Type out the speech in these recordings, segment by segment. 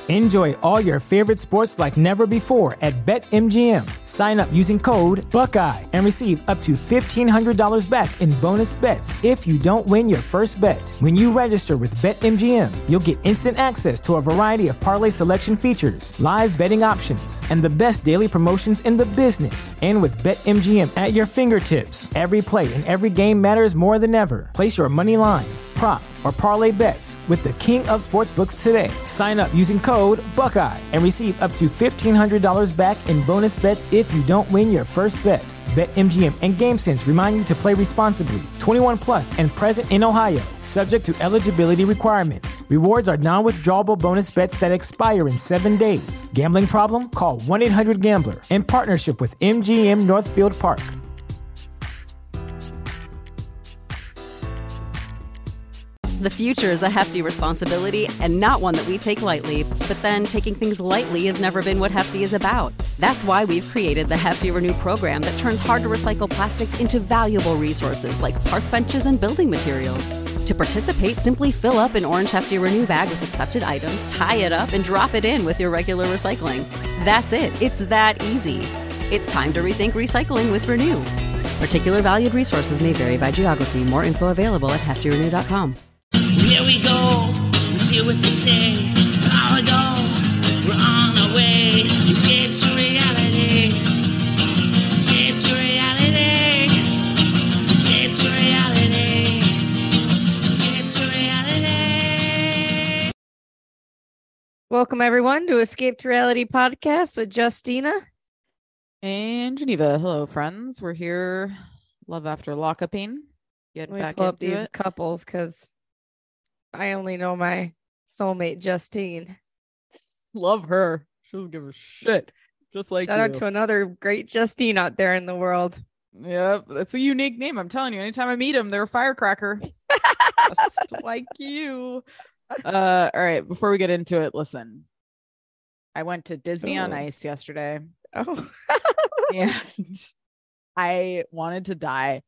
Enjoy all your favorite sports like never before at BetMGM. Sign up using code Buckeye and receive up to $1,500 back in bonus bets if you don't win your first bet. When you register with BetMGM, you'll get instant access to a variety of parlay selection features, live betting options, and the best daily promotions in the business. And with BetMGM at your fingertips, every play and every game matters more than ever. Place your money line, prop, or parlay bets with the king of sportsbooks today. Sign up using code Buckeye and receive up to $1,500 back in bonus bets if you don't win your first bet. BetMGM and GameSense remind you to play responsibly. 21 plus and present in Ohio, subject to eligibility requirements. Rewards are non-withdrawable bonus bets that expire in 7 days. Gambling problem? Call 1-800-GAMBLER. In partnership with MGM Northfield Park. The future is a hefty responsibility and not one that we take lightly. But then taking things lightly has never been what Hefty is about. That's why we've created the Hefty Renew program that turns hard-to-recycle plastics into valuable resources like park benches and building materials. To participate, simply fill up an orange Hefty Renew bag with accepted items, tie it up, and drop it in with your regular recycling. That's it. It's that easy. It's time to rethink recycling with Renew. Particular valued resources may vary by geography. More info available at heftyrenew.com. Here we go, let's hear what they say. Now we go, we're on our way. Escape to reality. Escape to reality. Escape to reality. Escape to reality. Welcome, everyone, to Escape to Reality podcast with Justina and Geneva. Hello, friends. We're here. Love after lockuping. Getting we back pull into up these it. couples because I only know my soulmate, Justine. Love her. She doesn't give a shit. Just like Shout out to another great Justine out there in the world. Yep, that's a unique name. I'm telling you, anytime I meet them, they're a firecracker. Just like you. All right, before we get into it, listen. I went to Disney on Ice yesterday. Oh. And I wanted to die.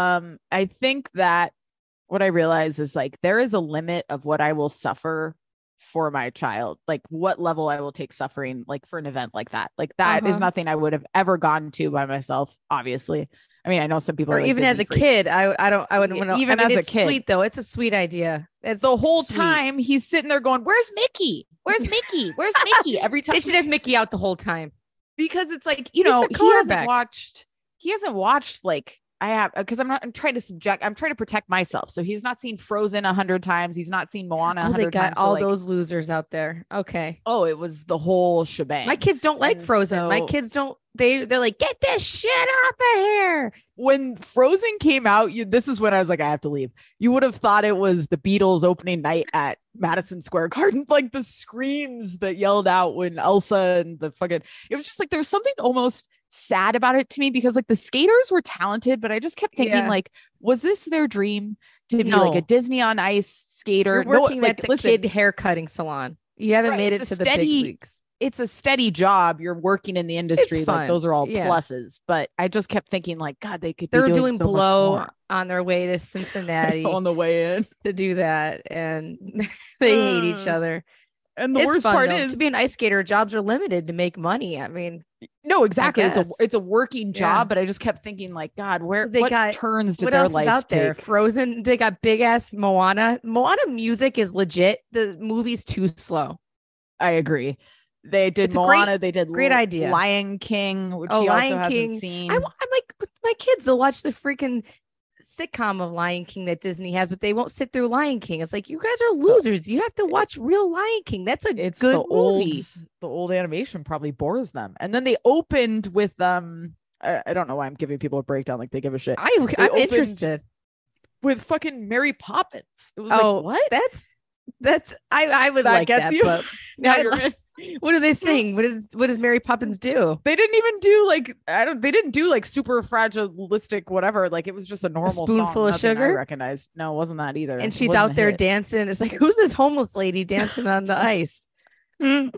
I think that what I realize is like there is a limit of what I will suffer for my child, like what level I will take suffering, like for an event like that. Like that is nothing I would have ever gone to by myself, obviously. I mean, I know some people or are like even as a freaks. kid, I wouldn't want to. Even I mean, as a it's kid, sweet though. It's a sweet idea. It's the whole sweet. time he's sitting there going, "Where's Mickey? Where's Mickey? Where's Mickey?" Every time They should have Mickey out the whole time because it's like He's the he quarterback. hasn't watched like I have because I'm trying to protect myself. So he's not seen Frozen 100 times. He's not seen Moana 100 They got times. So all like, those losers out there. Okay. oh, it was the whole shebang. My kids don't like And Frozen. My so- kids don't. They're like, get this shit off of here. When Frozen came out, this is when I was like, I have to leave. You would have thought it was the Beatles opening night at Madison Square Garden, like the screams that yelled out when Elsa and the fucking. It was just like there was something almost sad about it to me because like the skaters were talented, but I just kept thinking like, was this their dream to be like a Disney on Ice skater? You're working at the listen, kid hair cutting salon. You haven't made it to the big leagues. It's a steady job. You're working in the industry. It's Like fun. those are all Yeah. pluses. But I just kept thinking like, God, they could They're be doing so much blow more. on their way to Cincinnati on the way in. to do that, and they hate each other. And the It's worst fun, part though. is to be an ice skater, jobs are limited to make money. I mean, no, exactly. guess. It's a working job, Yeah. but I just kept thinking like, God, what got turns did what their else life is out there? take? Frozen. They got big ass Moana. Moana music is legit. The movie's too slow. I agree. They did It's a Moana. They did great idea. Lion King, which Oh, he Lion also King. hasn't seen. I'm like with my kids. They'll watch the freaking sitcom of Lion King that Disney has, but they won't sit through Lion King. It's like, you guys are losers. You have to watch real Lion King. That's a It's good the movie. old animation probably bores them. And then they opened with I don't know why I'm giving people a breakdown like they give a shit. I'm opened interested. with fucking Mary Poppins. It was Oh, like, what? That's I would That like gets that, you? but now I you're in. What do they sing? What does Mary Poppins do? They didn't even do like they didn't do like super fragilistic whatever. Like it was just a normal spoonful song. of Nothing I sugar? recognized. No, it wasn't that either. And It she's wasn't out a there hit. dancing. It's like, who's this homeless lady dancing on the ice? It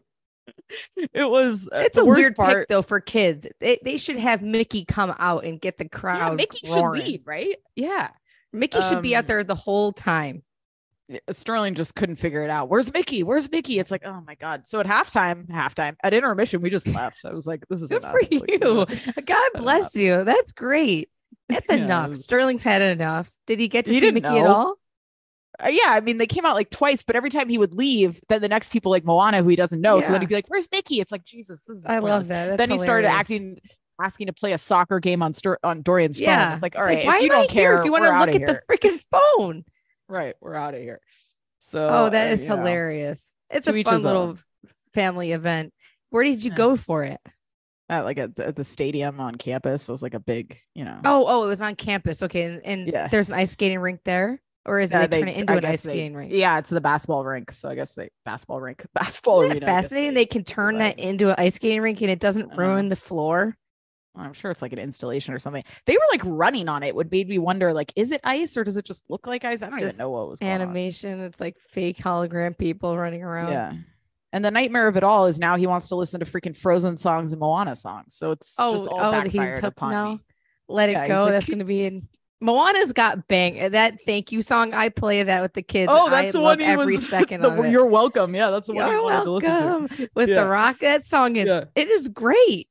was It's the a worst weird part. pick though for kids. They should have Mickey come out and get the crowd. Yeah, Mickey roaring. should lead, right? Yeah. Mickey should be out there the whole time. Sterling just couldn't figure it out. Where's Mickey? Where's Mickey? It's like, oh my God. So at halftime, at intermission, we just left. I was like, this is Good enough. for Like, you. God bless you. That's great. That's Yeah, enough. Sterling's had enough. Did he get to He see didn't Mickey at know. all? Yeah, I mean, they came out like twice, but every time he would leave, then the next people like Moana, who he doesn't know. So then Yeah. he'd be like, where's Mickey? It's like, Jesus. This is I love pointless. that. That's Then he started hilarious. asking to play a soccer game on Dorian's phone. Yeah. It's like, all It's right, why if you am I don't here care, if you want we're to look outta at the here. freaking phone? Right, we're out of here. So, Oh, that is you know, hilarious. It's to a each fun his little own. family event. Where did you Yeah. go for it? at the stadium on campus. So it was like a big, you know. Oh, it was on campus. Okay. And Yeah. there's an ice skating rink there? Or is Yeah, they turn it into I an guess ice skating rink? Yeah, it's the basketball rink. So I guess basketball Isn't arena. that I guess fascinating? They can turn that utilize it. into an ice skating rink and it doesn't ruin the floor. I'm sure it's like an installation or something. They were like running on it. Would made me wonder, like, is it ice or does it just look like ice? I don't even Just know what was going on. Animation. It's like fake hologram people running around. Yeah. And the nightmare of it all is now he wants to listen to freaking Frozen songs and Moana songs. So it's just all he's backfired hooked upon now. me. Let it Yeah, he's go. like, That's going to be in Moana's got bang. That thank you song. I play that with the kids. Oh, that's I the love one he every was. second of it. You're welcome. Yeah, that's the one he You're wanted to listen to. welcome. With Yeah. The Rock. That song is Yeah. it is great.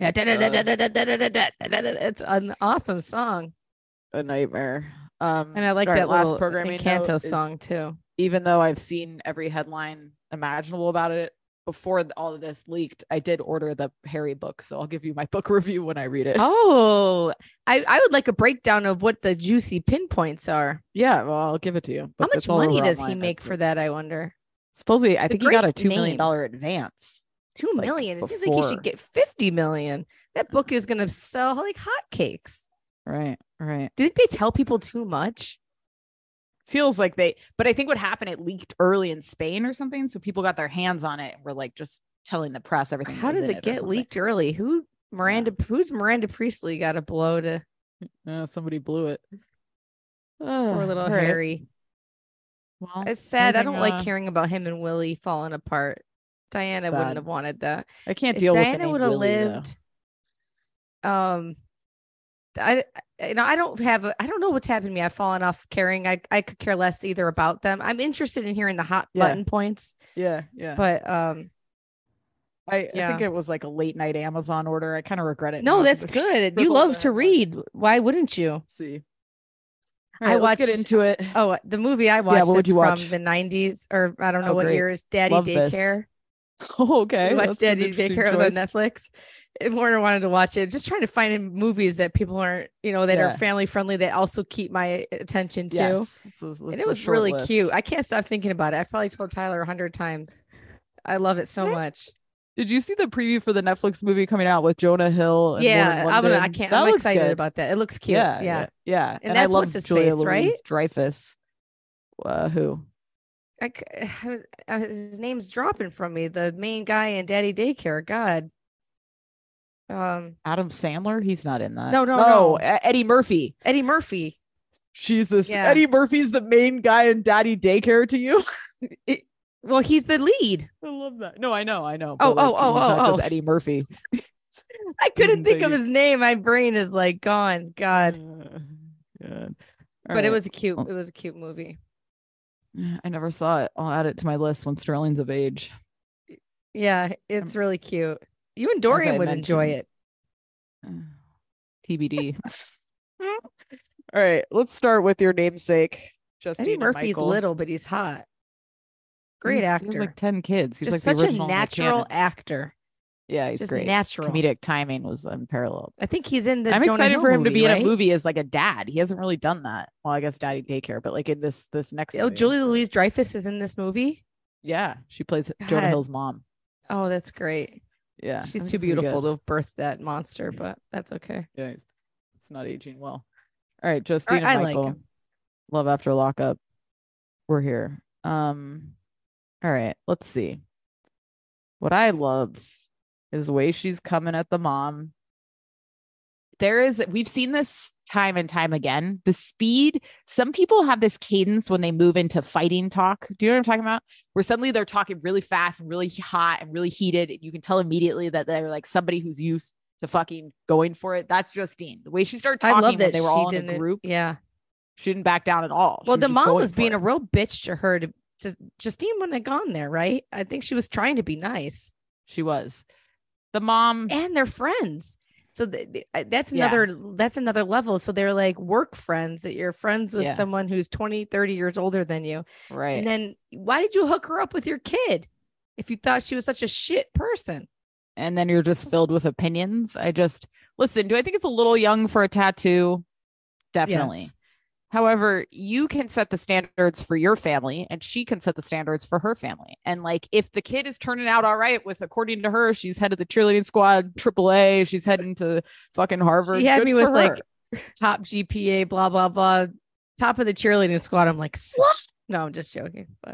It's an awesome song. A nightmare. And I like all right, that last little programming Encanto note is, song too. even though I've seen every headline imaginable about it before all of this leaked, I did order the Harry book. So I'll give you my book review when I read it. Oh, I would like a breakdown of what the juicy pinpoints are. Yeah, well, I'll give it to you. How but much it's all money over does he online. make That's for it. that? I wonder. Supposedly, I It's a think he got a great $2 million name. advance. 2 like, million. It seems like he before. should get 50 million. That book is gonna sell like hotcakes. Right. Do you think they tell people too much? Feels like but I think what happened, it leaked early in Spain or something. So people got their hands on it and were like just telling the press everything. How that was does in it or get something. leaked early? Who's Miranda Priestley got a blow to Somebody blew it. poor little All right. Harry? Well, It's sad. I moving, don't like hearing about him and Willie falling apart. Diana Sad. wouldn't have wanted that. I can't If deal with the Diana name would have Willie, though. lived, I I don't know what's happened to me. I've fallen off caring. I could care less either about them. I'm interested in hearing the hot Yeah. button points, Yeah. but I yeah. think it was like a late night Amazon order. I kind of regret it. no, now that's 'cause good. I You filled love the to headlines. read. Why wouldn't you? Let's see. I All right, let's get watched- into it. Oh, the movie I watched what would is you watch? from the 90s, or I don't know Oh, what great. year is Daddy Love this. Daycare. Oh, okay. We watched That's an Daddy interesting Daycare. It was on choice. Netflix. And Warner wanted to watch it. Just trying to find movies that people aren't, that Yeah. are family friendly that also keep my attention too. Yes. It's And it was really cute. I can't stop thinking about it. I've probably told Tyler 100 times. I love it so much. Did you see the preview for the Netflix movie coming out with Jonah Hill? And Yeah, Lauren London? That I'm looks excited good. about that. It looks cute. Yeah. And I that's love what's his Julia face, right? Dreyfus. Who? His name's dropping from me. The main guy in Daddy Daycare. God. Adam Sandler? He's not in that. No. Eddie Murphy. Eddie Murphy. Jesus. Yeah. Eddie Murphy's the main guy in Daddy Daycare to you? Well, he's the lead. I love that. No, I know. Oh, but, like, oh, he's not oh, just oh. Eddie Murphy. I couldn't think of Thinking- his name. My brain is like gone. God. God. But it was a cute movie. I never saw it. I'll add it to my list when Sterling's of age. Yeah, it's really cute. You and Dorian I would enjoy it. mentioned. TBD. All right, let's start with your namesake, Justine. Eddie and Murphy's Michael. little, but he's hot. Great He has actor. like 10 kids. He's Just like the such a original Nick natural Cannon. actor. Yeah, he's Just great. natural. Comedic timing was unparalleled. I think he's in the I'm Jonah excited Hill for him to movie, be in right? a movie as like a dad. He hasn't really done that. Well, I guess Daddy Daycare, but like in this next. Oh, movie. Julia Louise Dreyfus is in this movie. Yeah, she plays Jonah God. Hill's mom. Oh, that's great. Yeah, I She's think too it's gonna be beautiful good. to have birthed that monster, but that's okay. Yeah, it's not aging well. All right, Justine I and like Michael. him. Love after lockup. We're here. All right, let's see. What I love is the way she's coming at the mom. We've seen this time and time again. The speed, some people have this cadence when they move into fighting talk. Do you know what I'm talking about? Where suddenly they're talking really fast and really hot and really heated. And you can tell immediately that they're like somebody who's used to fucking going for it. That's Justine. The way she started I talking love when that they were she all in a didn't. group. Yeah, She didn't back down at all. Well, She the just mom going was for being it. a real bitch to her. To Justine wouldn't have gone there, right? I think she was trying to be nice, She was. The mom. and they're friends. So that's Yeah. another level. So they're like work friends, that you're friends with Yeah. someone who's 20, 30 years older than you. Right. And then why did you hook her up with your kid if you thought she was such a shit person? And then you're just filled with opinions. Listen, do I think it's a little young for a tattoo? Definitely. Yes. However, you can set the standards for your family and she can set the standards for her family. And like, if the kid is turning out all right with, according to her, she's head of the cheerleading squad, AAA, she's heading to fucking Harvard. She had good me for with like her. top GPA, blah, blah, blah. Top of the cheerleading squad. I'm like, slut. No, I'm just joking. But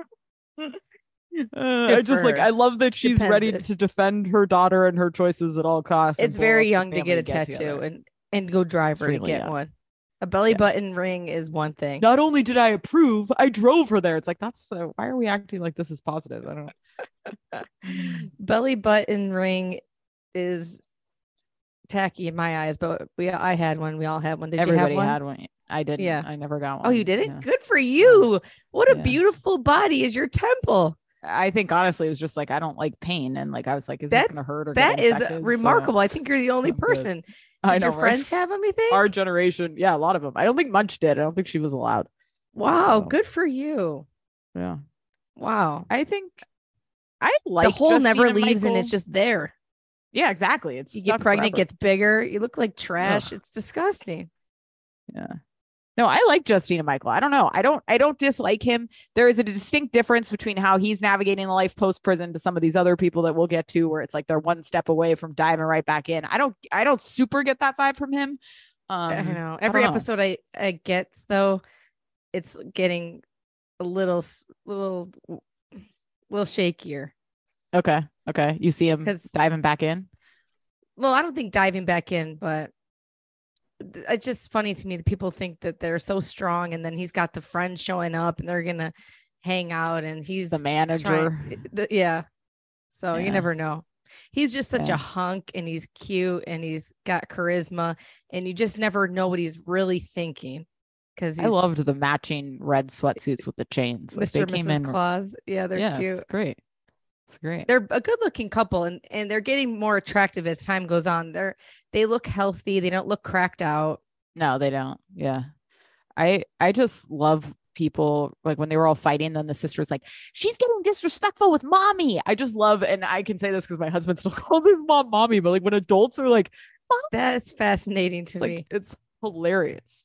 I just for like, her. I love that she's Depends ready if- to defend her daughter and her choices at all costs. it's and pull very off the young to get a family tattoo get-together. and go drive her to Extremely get young. one. A belly Yeah. button ring is one thing. Not only did I approve, I drove her there. It's like, why are we acting like this is positive? I don't know. Belly button ring is tacky in my eyes, but I had one. We all had one. Did Everybody you have one? had one. I didn't. Yeah. I never got one. Oh, you didn't? Yeah. Good for you. What a Yeah. beautiful body is your temple. I think honestly, it was just like, I don't like pain. And like, I was like, is this going to hurt or That get is infected? So, remarkable. I think you're the only I'm good. person. I Did know, your right? friends have them, you think? Our generation. Yeah, a lot of them. I don't think Munch did. I don't think she was allowed. Wow, So, good for you. Yeah. Wow. I think I like The hole Justine never and leaves and Michael. it's just there. Yeah, exactly. It's You get stuck pregnant, forever. gets bigger. You look like trash. Ugh. It's disgusting. Yeah. No, I like Justine and Michael. I don't know. I don't dislike him. There is a distinct difference between how he's navigating the life post prison to some of these other people that we'll get to, where it's like they're one step away from diving right back in. I don't super get that vibe from him. I know. I Every don't know. episode I get though, it's getting a little shakier. Okay. You see him 'Cause- diving back in. Well, I don't think diving back in, but it's just funny to me that people think that they're so strong, and then he's got the friends showing up, and they're gonna hang out, and he's The manager. yeah. So you Yeah. never know. He's just such Yeah. a hunk, and he's cute, and he's got charisma, and you just never know what he's really thinking because I he's loved the matching red sweatsuits with the chains. Like, Mr. they and came Mrs. in. Claus. Yeah, they're Yeah, cute. it's great. It's great. They're a good looking couple, and they're getting more attractive as time goes on. They look healthy. They don't look cracked out. No, they don't. Yeah. I just love people like when they were all fighting, then the sister's like, she's getting disrespectful with mommy. I just love, and I can say this because my husband still calls his mom mommy, but like when adults are like, mom, That's fascinating to it's me. like it's hilarious.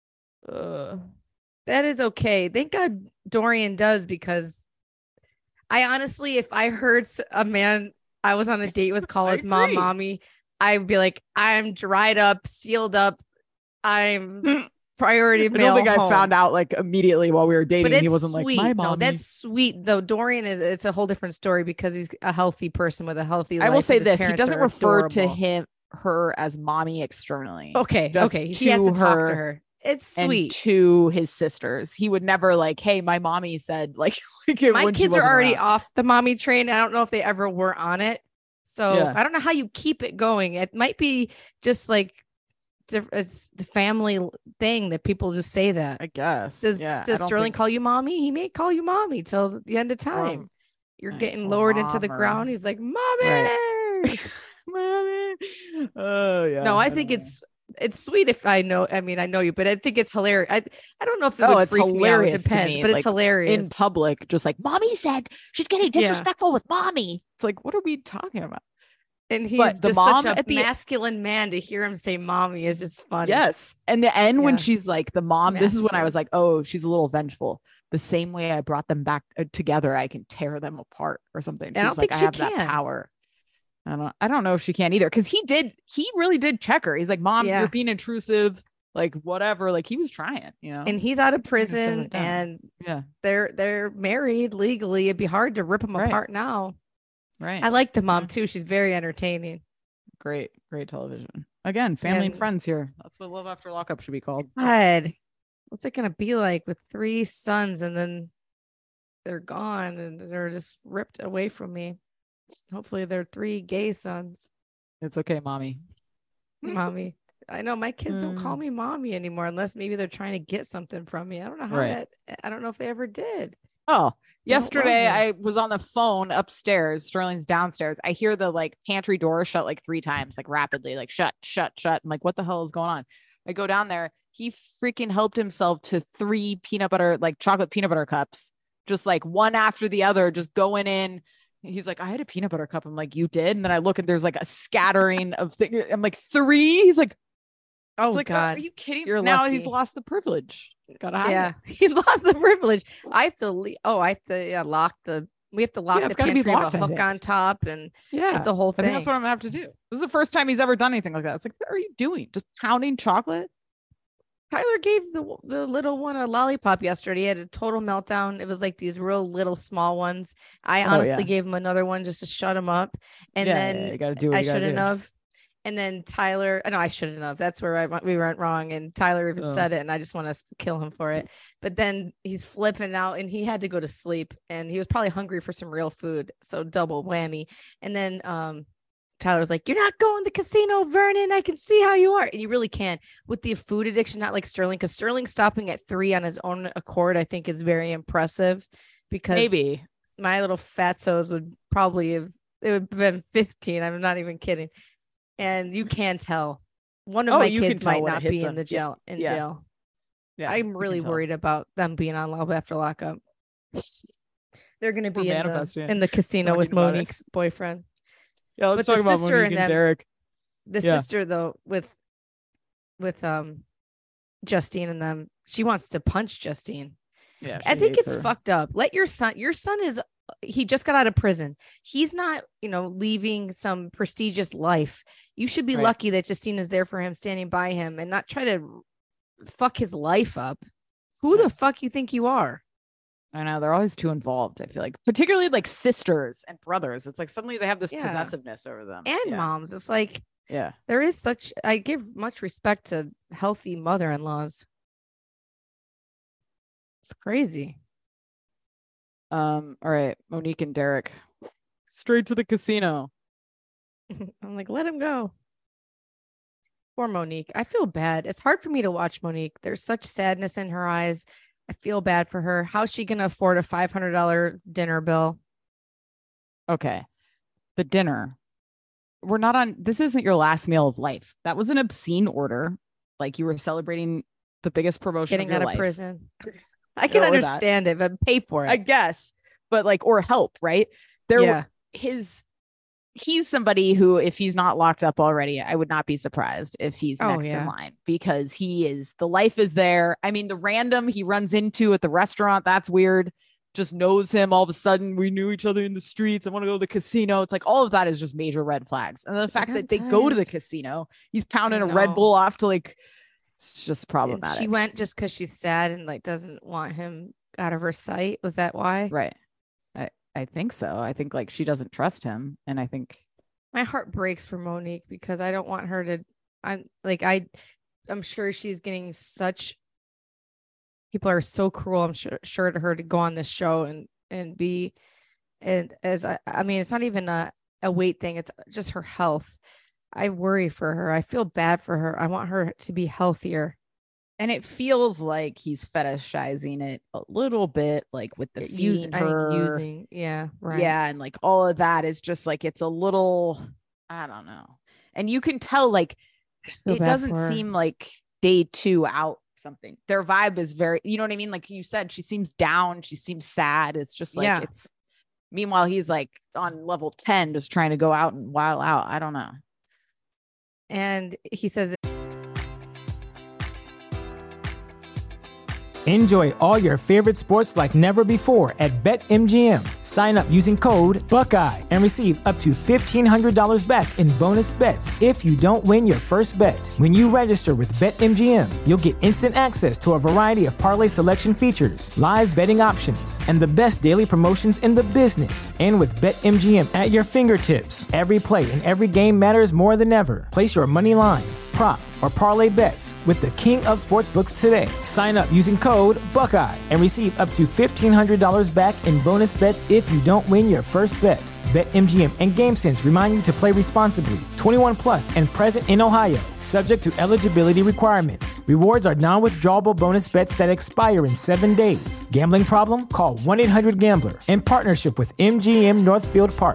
That is okay. Thank God Dorian does, because I honestly, if I heard a man I was on a date with call I his mom agree. mommy, I'd be like, I'm dried up, sealed up. I'm priority I male. don't think I home. found out like immediately while we were dating. But it's He wasn't sweet. like my No, mom. that's sweet though. Dorian it's a whole different story because he's a healthy person with a healthy I life. will say and his this: he parents doesn't are refer to adorable. her as mommy externally. Okay, just okay. He has to to talk to her her. It's And sweet. to his sisters, he would never like, "Hey, my mommy said," like My when she kids are wasn't already around. off the mommy train. I don't know if they ever were on it. So Yeah. I don't know how you keep it going. It might be just like it's the family thing that people just say that. I guess. Does yeah, I does don't Sterling think- call you mommy? He may call you mommy till the end of time. You're getting or lowered into the mom or- ground. He's like, mommy. Mommy. Oh yeah. No, I don't think know. it's sweet if I know. I mean, I know you, but I think it's hilarious. I don't know if it Oh, would it's freak me out. It hilarious to depends, me, but it's like, hilarious. in public, just like mommy said she's getting Yeah. disrespectful with mommy. It's like, what are we talking about? And he's But the just mom such a at the- masculine man. To hear him say "mommy" is just funny. Yes. And the end when Yeah. she's like the mom, this is when I Masculine. was like, oh, she's a little vengeful. The same way I brought them back together, I can tear them apart or something. I She don't was like, think I she have that can. power. I don't know if she can either. Cause he really did check her. He's like, Mom, Yeah. you're being intrusive, like whatever. Like he was trying, you know? And he's out of shut prison, it down. and yeah. they're married legally. It'd be hard to rip them Right. apart now. Right. I like the mom Yeah. too. She's very entertaining. Great television. Again, family and And- friends here. That's what Love After Lockup should be called. God, what's it gonna be like with 3 sons and then they're gone and they're just ripped away from me? Hopefully, they're 3 gay sons. It's okay, mommy. Mommy, I know my kids don't call me mommy anymore unless maybe they're trying to get something from me. I don't know how I don't know if they ever did. Oh, yesterday I was on the phone upstairs. Sterling's downstairs. I hear the like pantry door shut like 3 times, like rapidly, like shut. I'm like, what the hell is going on? I go down there. He freaking helped himself to 3 chocolate peanut butter cups, just like one after the other, just going in. He's like, I had a peanut butter cup. I'm like, you did? And then I look and there's like a scattering of things. I'm like, 3? He's like, oh God, are you kidding? You're now lucky. He's lost the privilege. Gotta have it. He's lost the privilege. I have to lock the pantry with a hook on top, and it's a whole thing. I think that's what I'm gonna have to do. This is the first time he's ever done anything like that. It's like, what are you doing? Just pounding chocolate? Tyler gave the little one a lollipop yesterday. He had a total meltdown. It was like these real little small ones. I honestly gave him another one just to shut him up. And then you gotta do what I shouldn't have. And then Tyler, no, I shouldn't have. That's where we went wrong. And Tyler even said it, and I just want to kill him for it. But then he's flipping out, and he had to go to sleep, and he was probably hungry for some real food. So double whammy. And then Tyler was like, "You're not going to the casino, Vernon. I can see how you are." And you really can with the food addiction, not like Sterling, because Sterling stopping at 3 on his own accord, I think is very impressive. Because maybe my little fatzos would probably have been 15. I'm not even kidding. And you can tell one of my kids might not be in the jail. Jail. Yeah, I'm really worried about them being on love after lockup. They're going to be in the casino with Monique's boyfriend. Yeah, let's talk about Monique and Derek. The sister, though, with Justine and them, she wants to punch Justine. Yeah, I think it's fucked up. Let your son he just got out of prison. He's not, leaving some prestigious life. You should be lucky that Justine is there for him, standing by him, and not try to fuck his life up. Who the fuck you think you are? I know, they're always too involved. I feel like, particularly like sisters and brothers. It's like suddenly they have this possessiveness over them. And moms. It's like, there is I give much respect to healthy mother-in-laws. It's crazy. All right, Monique and Derek, straight to the casino. I'm like, let him go. Poor Monique. I feel bad. It's hard for me to watch Monique. There's such sadness in her eyes. I feel bad for her. How's she gonna afford a $500 dinner bill? Okay, the dinner. We're not on. This isn't your last meal of life. That was an obscene order. Like, you were celebrating the biggest promotion getting of your out life. of prison. I can understand it, but pay for it. I guess, but like, or help, right? He's somebody who, if he's not locked up already, I would not be surprised if he's next in line, because the life is there. I mean, the random he runs into at the restaurant, that's weird. Just knows him all of a sudden. We knew each other in the streets. I want to go to the casino. It's like, all of that is just major red flags. And the fact that they go to the casino, he's pounding a Red Bull off to like, it's just problematic. She went just because she's sad and like doesn't want him out of her sight. Was that why? Right. I think so. I think like she doesn't trust him. And I think my heart breaks for Monique, because I don't want her to, I'm sure she's getting people are so cruel. I'm sure to her to go on this show and be, and I mean, it's not even a weight thing. It's just her health. I worry for her. I feel bad for her. I want her to be healthier. And it feels like he's fetishizing it a little bit, like with the feeding her. Using. Yeah. Right. Yeah. And like all of that is just like, it's a little, I don't know. And you can tell, like, it doesn't seem like day 2 out something. Their vibe is very, you know what I mean? Like you said, she seems down. She seems sad. It's just like, meanwhile, he's like on level 10, just trying to go out and wild out. I don't know. And he says, Enjoy all your favorite sports like never before at BetMGM. Sign up using code Buckeye and receive up to $1,500 back in bonus bets if you don't win your first bet. When you register with BetMGM, you'll get instant access to a variety of parlay selection features, live betting options, and the best daily promotions in the business. And with BetMGM at your fingertips, every play and every game matters more than ever. Place your money line, prop, or parlay bets with the king of sportsbooks today. Sign up using code Buckeye and receive up to $1,500 back in bonus bets if you don't win your first bet. BetMGM and GameSense remind you to play responsibly. 21 plus and present in Ohio, subject to eligibility requirements. Rewards are non-withdrawable bonus bets that expire in 7 days. Gambling problem? Call 1-800-GAMBLER in partnership with MGM Northfield Park.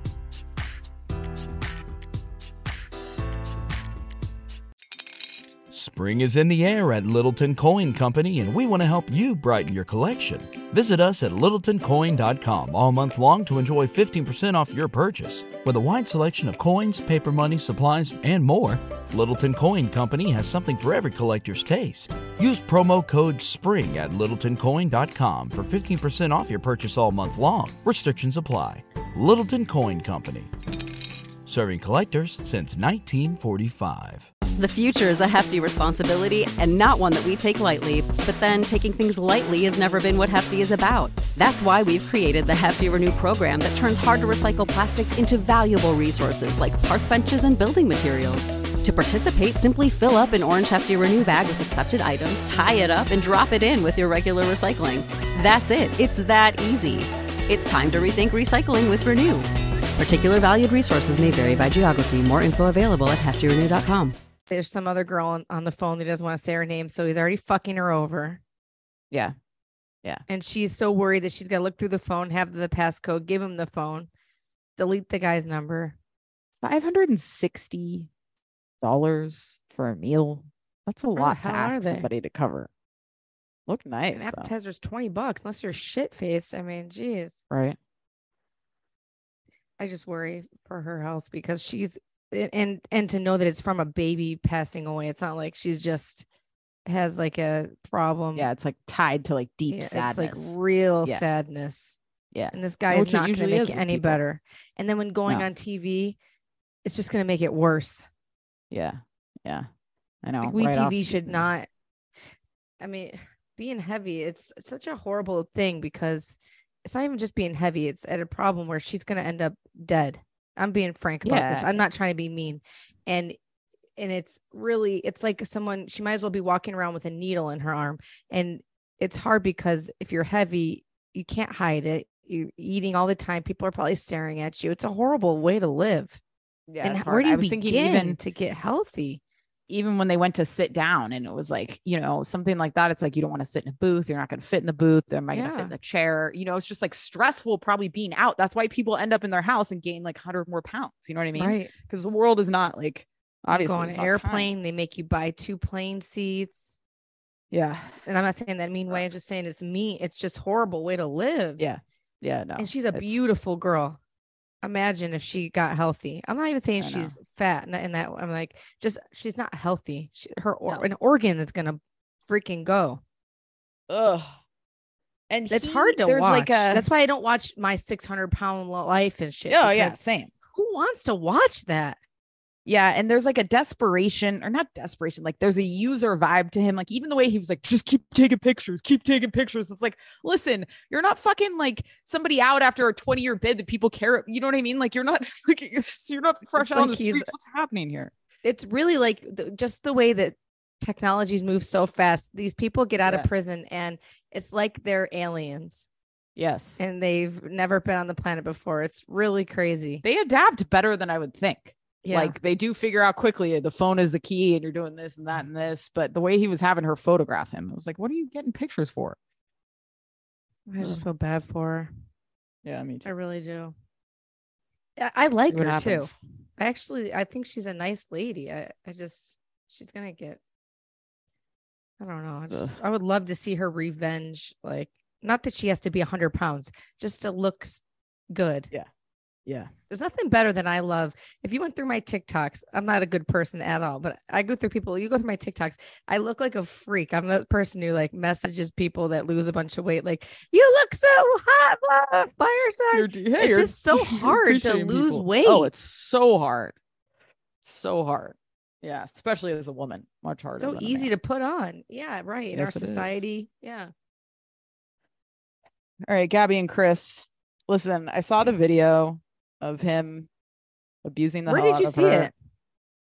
Spring is in the air at Littleton Coin Company, and we want to help you brighten your collection. Visit us at littletoncoin.com all month long to enjoy 15% off your purchase. With a wide selection of coins, paper money, supplies, and more, Littleton Coin Company has something for every collector's taste. Use promo code SPRING at littletoncoin.com for 15% off your purchase all month long. Restrictions apply. Littleton Coin Company. Serving collectors since 1945. The future is a hefty responsibility and not one that we take lightly. But then taking things lightly has never been what Hefty is about. That's why we've created the Hefty Renew program that turns hard to recycle plastics into valuable resources like park benches and building materials. To participate, simply fill up an orange Hefty Renew bag with accepted items, tie it up, and drop it in with your regular recycling. That's it. It's that easy. It's time to rethink recycling with Renew. Particular valued resources may vary by geography. More info available at heftyrenew.com. There's some other girl on the phone that doesn't want to say her name, so he's already fucking her over. Yeah. And she's so worried that she's got to look through the phone, have the passcode, give him the phone, delete the guy's number. $560 for a meal. That's a lot to hell are ask they? somebody to cover. Look nice, An though. appetizer's $20 unless you're shit faced. I mean, geez. Right. I just worry for her health because she's and to know that it's from a baby passing away. It's not like she's just has like a problem. Yeah, it's like tied to like deep Yeah, sadness. it's like real Yeah. sadness. Yeah. And this guy Which is it not going to usually make is it with any people. better. And then when going No. on TV, it's just going to make it worse. Yeah. I know. Like we right off TV the- should not. I mean, being heavy, it's such a horrible thing because it's not even just being heavy. It's at a problem where she's going to end up dead. I'm being frank about this. Yeah. I'm not trying to be mean. And it's really, it's like someone, she might as well be walking around with a needle in her arm. And it's hard because if you're heavy, you can't hide it. You're eating all the time. People are probably staring at you. It's a horrible way to live. Yeah. And it's where hard. do you I was begin thinking even to get healthy? when they went to sit down and it was like, something like that. It's like, you don't want to sit in a booth. You're not going to fit in the booth. Am I going to fit in the chair? It's just like stressful probably being out. That's why people end up in their house and gain like 100 more pounds. You know what I mean? Right. Because the world is not like, obviously. Go on it's an not airplane. kind. They make you buy 2 plane seats. Yeah. And I'm not saying that mean way. I'm just saying it's mean. It's just horrible way to live. Yeah. Yeah. No. And she's a it's- beautiful girl. Imagine if she got healthy. I'm not even saying I know. she's fat and that I'm like, just she's not healthy. No. An organ is gonna freaking go. Ugh. And It's hard to there's watch. like a That's why I don't watch My 600-Pound Life and shit. yeah, because same. Who wants to watch that? Yeah, and there's like a desperation, or not desperation, like there's a user vibe to him. Like even the way he was like, just keep taking pictures. It's like, listen, you're not fucking like somebody out after a 20-year bid that people care. You know what I mean? Like you're not like you're not fresh It's out on like the he's- streets. What's happening here? It's really like just the way that technologies move so fast. These people get out Yeah. of prison and it's like they're aliens Yes, and they've never been on the planet before. It's really crazy. they adapt better than I would think. Yeah. Like they do figure out quickly the phone is the key and you're doing this and that and this. But the way he was having her photograph him, it was like, what are you getting pictures for? I just feel bad for her. Yeah, me I too. really do. Yeah, I like See what her too. happens. I think she's a nice lady. She's gonna get. I don't know. Ugh. I would love to see her revenge. Like, not that she has to be 100 pounds, just to look good. Yeah. There's nothing better than I love. If you went through my TikToks, I'm not a good person at all, but I go through people. You go through my TikToks, I look like a freak. I'm the person who like messages people that lose a bunch of weight, like, you look so hot, blah, fireside. It's just so hard to lose weight. Oh, it's so hard. So hard. Yeah, especially as a woman, much harder. So than a easy man. to put on. Yeah, right. In our Yes, it is. society. Yeah. All right, Gabby and Chris. Listen, I saw the video of him abusing the Where hell did out you of see her.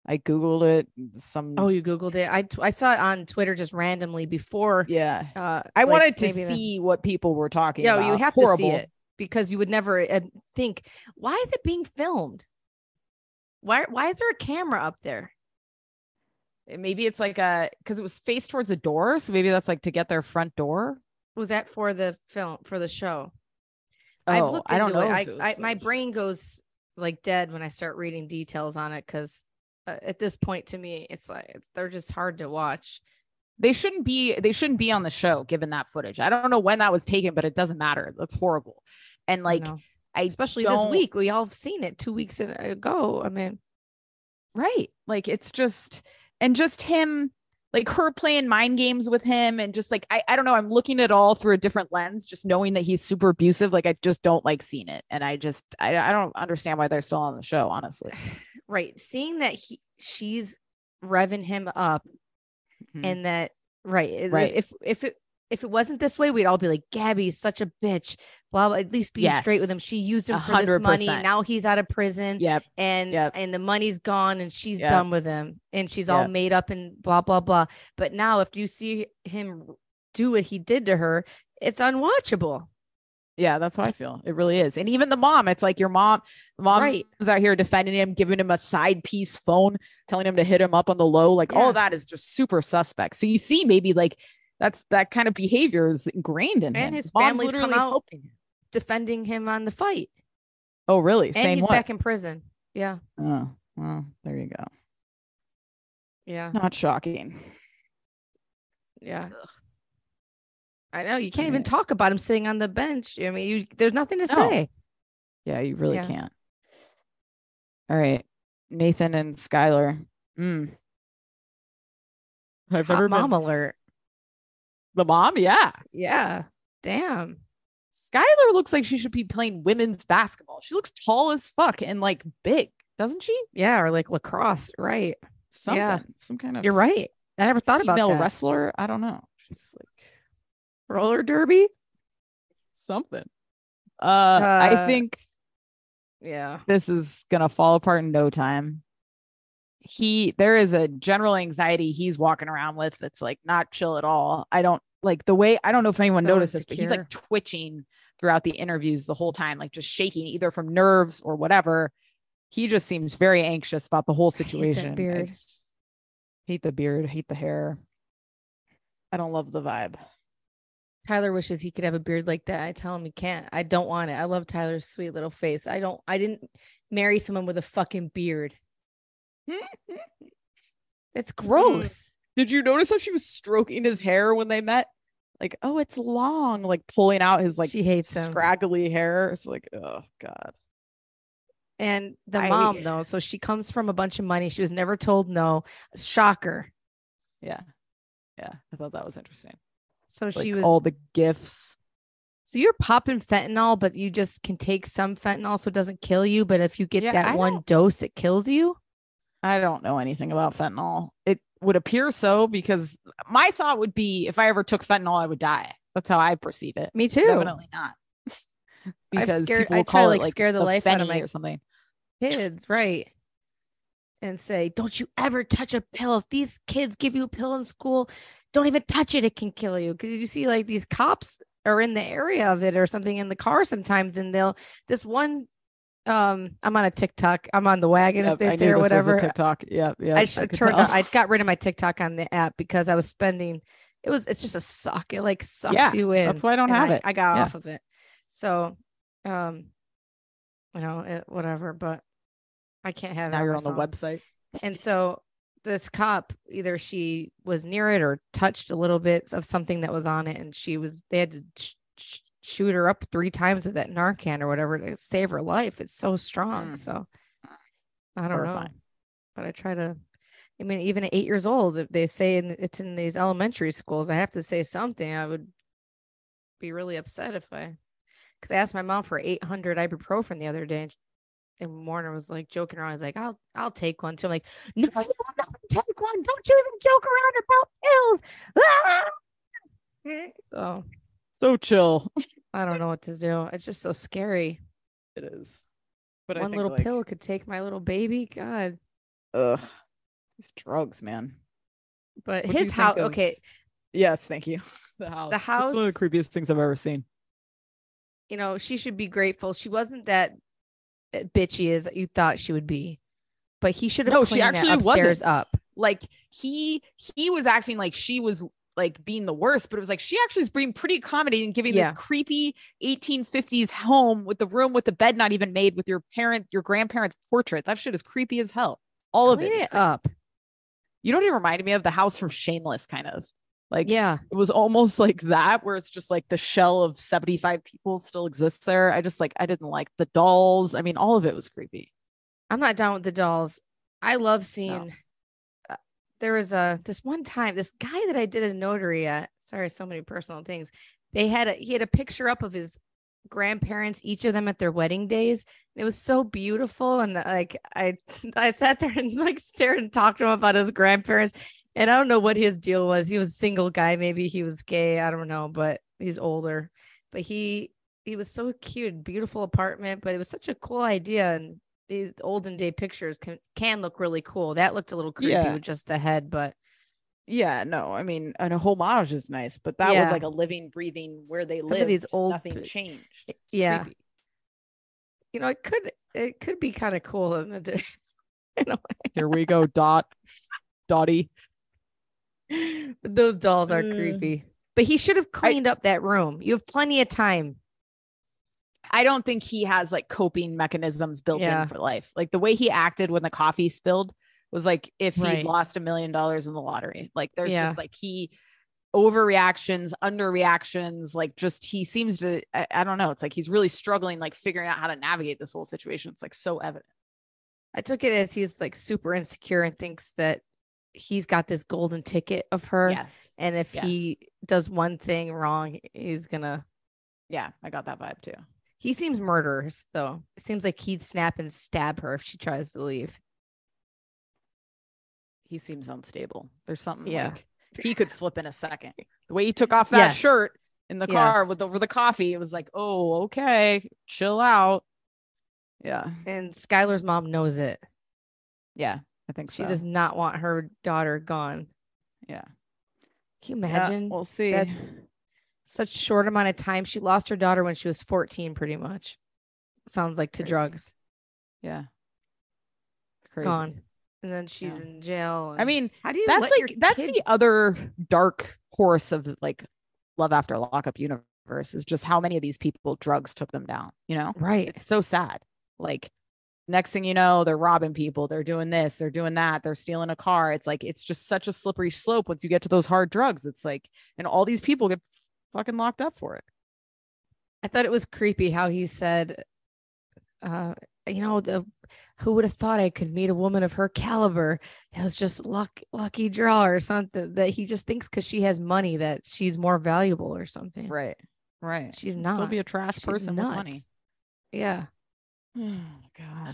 I Googled it. Oh, you Googled it. I saw it on Twitter just randomly before. Yeah. I like, wanted to maybe see what people were talking Yeah, about. you have Horrible. to see it because you would never think, why is it being filmed? Why is there a camera up there? Maybe it's like because it was faced towards a door, so maybe that's like to get their front door. Was that for the film, for the show? Oh, I don't know. My brain goes like dead when I start reading details on it because at this point, to me, it's like they're just hard to watch. They shouldn't be on the show given that footage. I don't know when that was taken, but it doesn't matter. That's horrible. And like, especially this week, we all have seen it 2 weeks ago. I mean, right? Like it's just him, like her playing mind games with him, and just like I don't know. I'm looking at it all through a different lens, just knowing that he's super abusive. Like I just don't like seeing it, and I don't understand why they're still on the show, honestly. Right, seeing that she's revving him up. Mm-hmm. And that if it wasn't this way, we'd all be like, Gabby's such a bitch, blah, blah. At least be straight with him. She used him for 100%. This money. Now he's out of prison. And the money's gone and she's done with him and she's all made up and blah, blah, blah. But now if you see him do what he did to her, it's unwatchable. Yeah, that's how I feel. It really is. And even the mom, it's like the mom is out here defending him, giving him a side piece phone, telling him to hit him up on the low. Like all of that is just super suspect. So you see, maybe like that kind of behavior is ingrained in him. And his family's come out defending him on the fight. Oh, really? And Saying he's what? back in prison. Yeah. Oh, well, there you go. Yeah. Not shocking. Yeah. Ugh. I know you can't even talk about him sitting on the bench. I mean, there's nothing to say. Yeah, you really can't. All right, Nathan and Skylar. I've never mom alert. The mom, yeah. Damn. Skylar looks like she should be playing women's basketball. She looks tall as fuck and like big, doesn't she? Yeah, or like lacrosse, right? Some kind of. You're right. I never thought about that. Female wrestler. I don't know. She's like. Roller derby, something. I think this is gonna fall apart in no time. There is a general anxiety he's walking around with that's like not chill at all. I don't like the way, I don't know if anyone noticed this, but he's like twitching throughout the interviews the whole time, like just shaking either from nerves or whatever. He just seems very anxious about the whole situation. Hate the beard, hate the hair. I don't love the vibe. Tyler wishes he could have a beard like that. I tell him he can't. I don't want it. I love Tyler's sweet little face. I didn't marry someone with a fucking beard. It's gross. Did you notice how she was stroking his hair when they met? Like, oh, it's long, like pulling out his like she hates scraggly hair. It's like, oh God. And the mom though, so she comes from a bunch of money. She was never told no. Shocker. Yeah. I thought that was interesting. So like she was all the gifts. So you're popping fentanyl, but you just can take some fentanyl so it doesn't kill you. But if you get that one dose, it kills you. I don't know anything about fentanyl. It would appear so because my thought would be if I ever took fentanyl, I would die. That's how I perceive it. Me too. Definitely not. Because I try to like scare the life out of my or something. Kids, right? And say, don't you ever touch a pill. If these kids give you a pill in school, don't even touch it. It can kill you. Because you see like these cops are in the area of it or something in the car sometimes. And this one, I'm on a TikTok. I'm on the wagon if they say or whatever. TikTok. Yeah. I got rid of my TikTok on the app because I was spending, it's just a suck. It like sucks you in. That's why I don't have it. I got off of it. So, whatever, but I can't have it. Now you're on the website. And so this cop, either she was near it or touched a little bit of something that was on it. And they had to shoot her up 3 times with that Narcan or whatever to save her life. It's so strong. So I don't know, but I try to, I mean, even at 8 years old, if they say it's in these elementary schools, I have to say something. I would be really upset because I asked my mom for 800 ibuprofen the other day. And Warner was like joking around. He's like, I'll take one too. I'm like, no, you will not take one. Don't you even joke around about pills. So chill. I don't know what to do. It's just so scary. It is. But one little pill could take my little baby. God. Ugh. These drugs, man. But What do his you house, think of- okay, Yes, thank you. The house. the It's one of the house, creepiest things I've ever seen. you know, she should be grateful. She wasn't that bitchy as you thought she would be, but he should have No, she cleaned that actually upstairs wasn't. up. Like he was acting like she was like being the worst, but it was like she actually was being pretty accommodating, giving Yeah. this creepy 1850s home with the room with the bed not even made with your grandparents' portrait. That shit is creepy as hell. All of Clean it is it creepy. up. You know what it reminded me of? The house from Shameless, kind of. Like, Yeah. it was almost like that, where it's just like the shell of 75 people still exists there. I didn't like the dolls. I mean, all of it was creepy. I'm not down with the dolls. I love seeing. There was this one time, this guy that I did a notary at. Sorry, so many personal things. He had a picture up of his grandparents, each of them at their wedding days. It was so beautiful, and like I sat there and like stared and talked to him about his grandparents. And I don't know what his deal was. He was a single guy, maybe he was gay. I don't know, but he's older. But he was so cute, beautiful apartment. But it was such a cool idea, and these olden day pictures can look really cool. That looked a little creepy Yeah. with just the head, but Yeah, no, I mean, and a homage is nice, but that was Yeah. like a living, breathing where they Some of these lived. old Nothing p- changed. It's Yeah. creepy. you know, it could be kind of cool in the day. You know, Here we go, Dottie. but those dolls are Mm. creepy. But he should have cleaned up that room. You have plenty of time. I don't think he has like coping mechanisms built Yeah. in for life. Like the way he acted when the coffee spilled was like if he Right. lost $1 million in the lottery. Like there's Yeah. just like he overreactions, underreactions, like just he seems to I don't know. It's like he's really struggling, like figuring out how to navigate this whole situation. It's like so evident. I took it as he's like super insecure and thinks that he's got this golden ticket of her. Yes. And if Yes. he does one thing wrong, he's gonna. Yeah, I got that vibe too. He seems murderous, though. It seems like he'd snap and stab her if she tries to leave. He seems unstable. There's something Yeah. like he could flip in a second. The way he took off that Yes. shirt in the car Yes. with over the coffee, it was like, oh, okay, chill out. Yeah. And Skylar's mom knows it. Yeah, I think She so. does not want her daughter gone. Yeah. Can you Yeah, imagine? we'll see. That's such short amount of time. She lost her daughter when she was 14, pretty much. Sounds like to Crazy. drugs. Yeah. Crazy. Gone. And then she's Yeah. in jail. I and- mean, how do you that's let like your that's kid- the other dark horse of like Love After Lockup universe is just how many of these people drugs took them down, you know? right. It's so sad. Like next thing you know, they're robbing people, they're doing this, they're doing that, they're stealing a car. It's like it's just such a slippery slope once you get to those hard drugs. It's like, and all these people get fucking locked up for it. I thought it was creepy how he said, you know, who would have thought I could meet a woman of her caliber? It was just lucky draw or something, that he just thinks because she has money that she's more valuable or something. Right. She's Still not. be a trash She's person with money. nuts. Yeah. Oh God.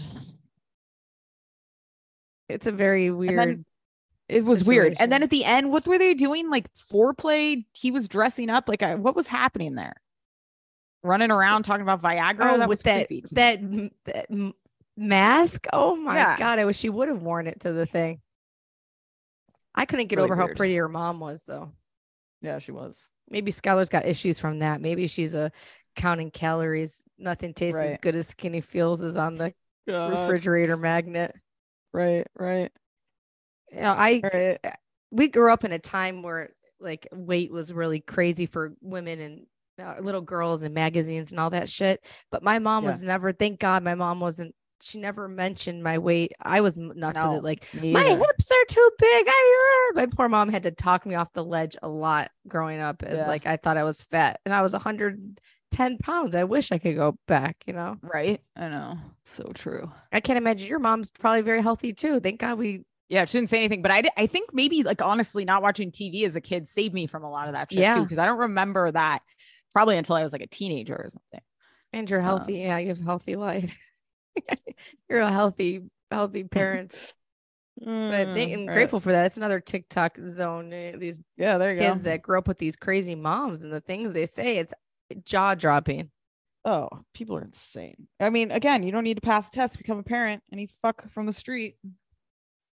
It's a very weird. then It was weird. And then situation. at the end, what were they doing? Like foreplay? He was dressing up. Like, what was happening there? Running around talking about Viagra. Oh, That with was that creepy to me. that mask. Oh my Yeah. God. I wish she would have worn it to the thing. I couldn't get Really over how weird. pretty her mom was, though. Yeah, she was. Maybe Skylar's got issues from that. Maybe she's counting calories. Nothing tastes as Right. good as Skinny Feels is on the God. refrigerator magnet. Right. You know, Right. we grew up in a time where like weight was really crazy for women and little girls and magazines and all that shit. But my mom was never, thank God my mom wasn't, she never mentioned my weight. I was nuts with No, it. Like, me my either. hips are too big. My poor mom had to talk me off the ledge a lot growing up, as Yeah. like I thought I was fat and I was 110 pounds. I wish I could go back, you know. Right. I know. So true. I can't imagine your mom's probably very healthy too. Thank God we Yeah, she didn't say anything, but I think maybe like honestly, not watching TV as a kid saved me from a lot of that shit Yeah. too, because I don't remember that probably until I was like a teenager or something. and you're healthy. Yeah, you have a healthy life. You're a healthy parent. But I'm grateful for that. It's another TikTok zone. These Yeah, there you kids go. that grow up with these crazy moms and the things they say, it's jaw dropping. Oh, people are insane. I mean, again, you don't need to pass a test to become a parent. Any fuck from the street.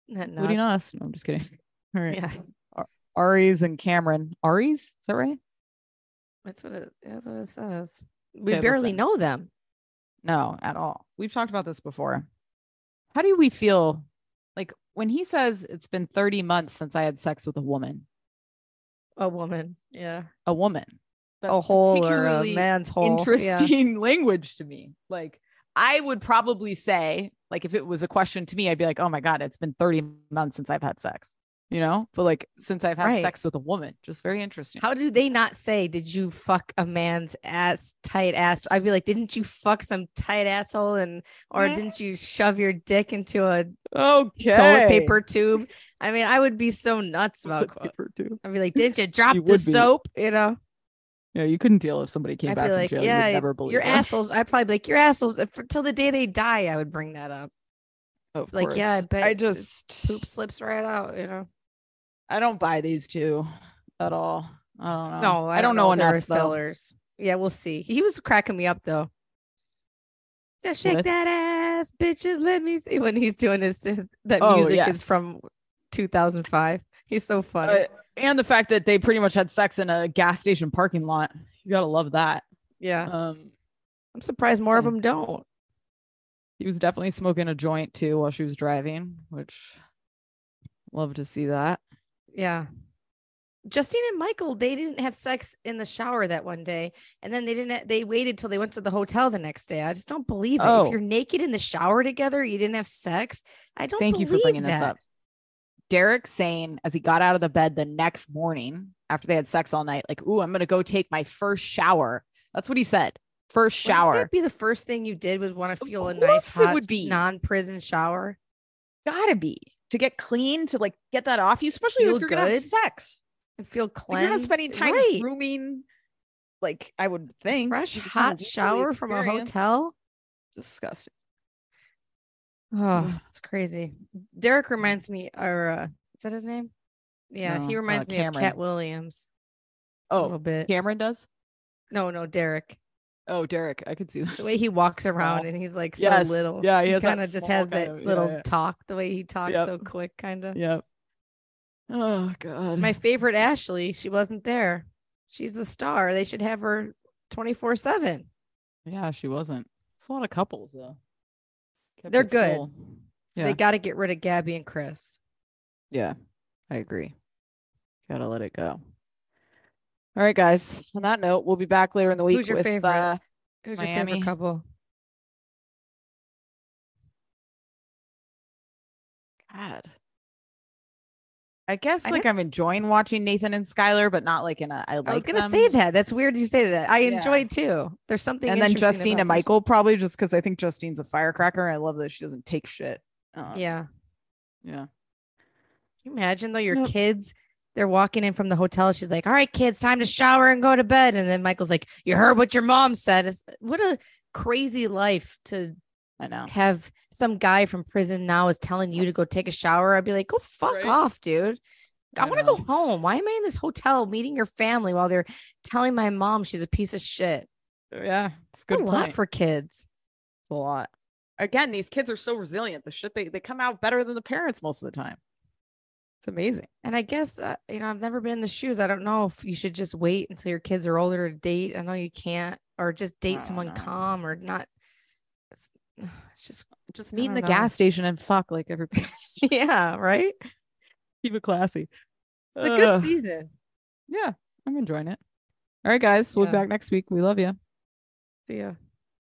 including us. No, I'm just kidding. All right. Yes. Aries and Cameron. Aries? Is that right? That's what it says. We Okay, barely listen. know them. No, at all. We've talked about this before. How do we feel like when he says it's been 30 months since I had sex with a woman? A woman. Yeah. A woman. A hole or a particularly man's hole. Interesting language to me. Like, I would probably say, like, if it was a question to me, I'd be like, oh my God, it's been 30 months since I've had sex, you know? But like, since I've had Right. sex with a woman, just very interesting. How do they not say, did you fuck a man's ass, tight ass? I'd be like, didn't you fuck some tight asshole or didn't you shove your dick into a Okay. toilet paper tube? I mean, I would be so nuts about Toilet paper too. I'd be like, didn't you drop You the would be. soap? You know? Yeah, you couldn't deal if somebody came I'd back be from like, jail. yeah, you would never believe your it. assholes. I'd probably be like, your assholes till the day they die. I would bring that up. Of Like, course. yeah, I bet I just poop slips right out, you know? I don't buy these two at all. I don't know. No, I don't know They're enough though. fillers. Yeah, we'll see. He was cracking me up though. Just shake With? that ass, bitches. Let me see when he's doing his that Oh, music yes. is from 2005. He's so funny. And the fact that they pretty much had sex in a gas station parking lot. You gotta love that. Yeah, Um, I'm surprised more of yeah. them don't. he was definitely smoking a joint too while she was driving, which love to see that. Yeah. Justine and Michael, they didn't have sex in the shower that one day, and then they waited till they went to the hotel the next day. I just don't believe it. Oh. If you're naked in the shower together, you didn't have sex. I don't. Thank you for believe bringing that. this up. Derek saying as he got out of the bed the next morning after they had sex all night, like, "Ooh, I'm gonna go take my first shower." That's what he said. First Wouldn't shower. that be the first thing you did was want to Of feel a course nice it hot would be. non-prison shower? Gotta be to get clean, to like get that off you, especially Feel if you're gonna have good. sex. And feel Like, cleansed. you're not spending time right. grooming. Like I would think, Fresh you become hot legally shower from a experienced. hotel. Disgusting. Oh, it's crazy. Derek reminds me, or is that his name? Yeah, No, he reminds me of Cameron. Cat Williams a little Oh, bit. Cameron does. No, Derek. Oh, Derek, I could see that. The way he walks around Small. and he's like so Yes. little. Yeah, he has that kind of just small has kind that of- yeah, little yeah. talk. The way he talks Yep. so quick, kind of. Yep. Oh God. My favorite Ashley, she wasn't there. She's the star. They should have her 24/7. Yeah, she wasn't. It's a lot of couples though. Kept They're it good. full. Yeah. They got to get rid of Gabby and Chris. Yeah, I agree. Gotta let it go. All right, guys. On that note, we'll be back later in the week Who's your with favorite? Who's your Miami. favorite couple? God. I guess I like I'm enjoying watching Nathan and Skylar, but not like in a I like I was gonna them. say that. That's weird you say that. I Yeah. enjoy too. There's something. And then interesting Justine about and them. Michael probably just because I think Justine's a firecracker. And I love that she doesn't take shit. Yeah. Yeah. Can you imagine though, your Nope. kids, they're walking in from the hotel. She's like, all right, kids, time to shower and go to bed. And then Michael's like, you heard what your mom said. What a crazy life to I know. have some guy from prison now is telling you to go take a shower. I'd be like, go fuck Right? off, dude. I I want to know. go home. Why am I in this hotel meeting your family while they're telling my mom she's a piece of shit? Yeah. It's It's good a lot point. for kids. It's a lot. Again, these kids are so resilient. The shit they come out better than the parents most of the time. It's amazing. And I guess, I've never been in the shoes. I don't know if you should just wait until your kids are older to date. I know you can't, or just date don't someone know. calm or not. It's just, Just I meet in the don't know. gas station and fuck like everybody else. yeah, right? Keep it classy. It's a good season. Yeah, I'm enjoying it. All right, guys. We'll be Yeah. back next week. We love you. Yeah.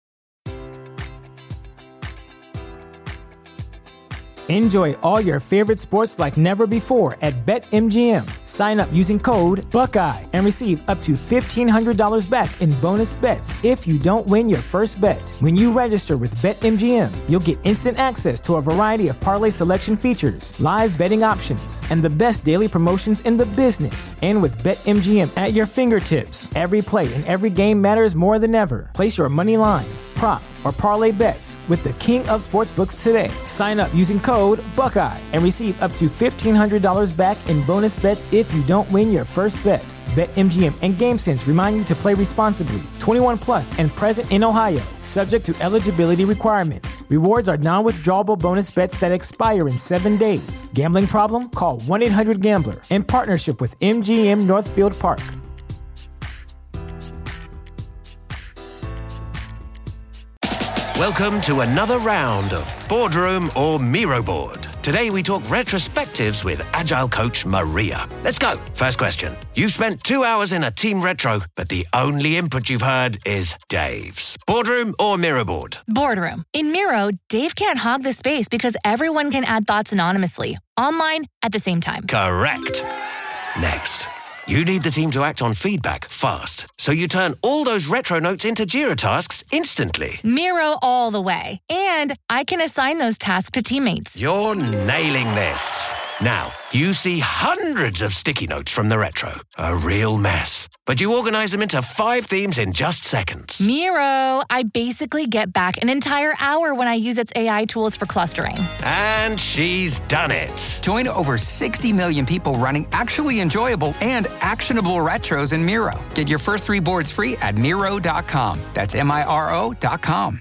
Enjoy all your favorite sports like never before at BetMGM. Sign up using code Buckeye and receive up to $1,500 back in bonus bets if you don't win your first bet. When you register with BetMGM, you'll get instant access to a variety of parlay selection features, live betting options, and the best daily promotions in the business. And with BetMGM at your fingertips, every play and every game matters more than ever. Place your money line, prop, or parlay bets with the king of sportsbooks today. Sign up using code Buckeye and receive up to $1,500 back in bonus bets if you don't win your first bet. BetMGM and GameSense remind you to play responsibly. 21 plus and present in Ohio, subject to eligibility requirements. Rewards are non-withdrawable bonus bets that expire in 7 days. Gambling problem? Call 1-800-GAMBLER. In partnership with MGM Northfield Park. Welcome to another round of Boardroom or Miro Board. Today we talk retrospectives with Agile coach Maria. Let's go. First question. You've spent 2 hours in a team retro, but the only input you've heard is Dave's. Boardroom or Miro Board? Boardroom. In Miro, Dave can't hog the space because everyone can add thoughts anonymously, online, at the same time. Correct. Next. You need the team to act on feedback fast, so you turn all those retro notes into Jira tasks instantly. Miro all the way. And I can assign those tasks to teammates. You're nailing this. Now, you see hundreds of sticky notes from the retro. A real mess. But you organize them into 5 themes in just seconds. Miro, I basically get back an entire hour when I use its AI tools for clustering. And she's done it. Join over 60 million people running actually enjoyable and actionable retros in Miro. Get your first 3 boards free at Miro.com. That's Miro.com.